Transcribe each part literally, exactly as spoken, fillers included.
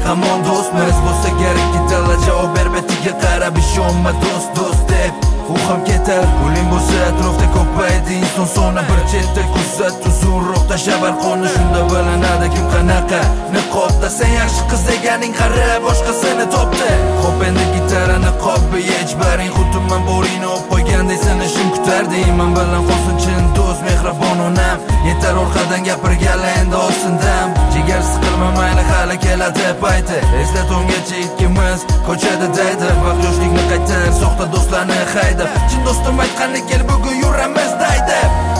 hamon do'stmiz bo'lsa kerak ketala javob ber betiga qarab ishonma do'st do'st deb u ham ketar puling bo'lsa atrofda ko'paydi inson soni bir chetda kuzat uzunroq tashlab arqonni shunda bilinadi kim qanaqa niqobda sen yaxshi qiz deganing qara boshqasini topdi xo'p endi gitara niqobi yech baring xuddi men boringni olib qo'yganday seni ishim kutardi men bilan qolsin chin do'st mehribon onam yetar orqadan gapirganlar endi olsin dam jigar siqilma mayli hali keladi payti eslat ungacha ikkimiz ko'chada daydi vaqt yoshlikni qaytar soxta do'stlarni haydab chin do'stim aytganda kel bugun yuramiz daydi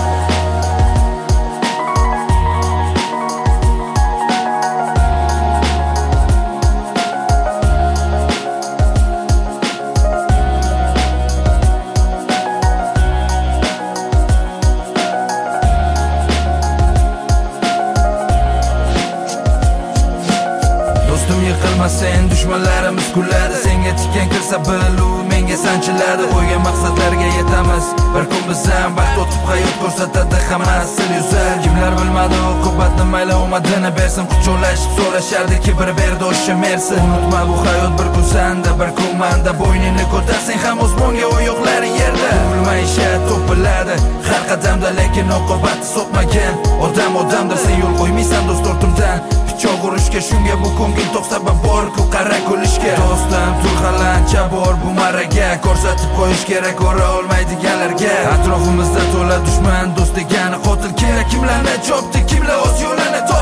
Yıkılma sen düşmanlarımız kuladi senga tikkan kirsa bil u menga sanchiladi qo'ygan maqsadlarga yetamiz bir kun biz ham vaqt o'tib hayot ko'rsatadi hammasini yuzar kimlar bilmadi oqibatni mayli omadini bersin quchoqlashib so'rashardi ki bir berdi o'sha mersin unutma bu hayot bir kun sanda bir kun manda bo'yningni ko'tarsang ham osmonga oyoqlaring yerda pul maishat topiladi har qadamda lekin oqibati so'tmagan odam odamdir sen yo'l qo'ymaysan do'st ortimdan pichoq urishga shunga bu ko'ngil to'q sabab bor-ku qara kulishga do'stim turg'alancha bor bu maraga ko'rsatib qo'yish kerak ko'ra olmaydiganlarga atrofimizda to'la dushman do'st degani qotil kimlar kimlarni chopdi kimlar o'z yo'lini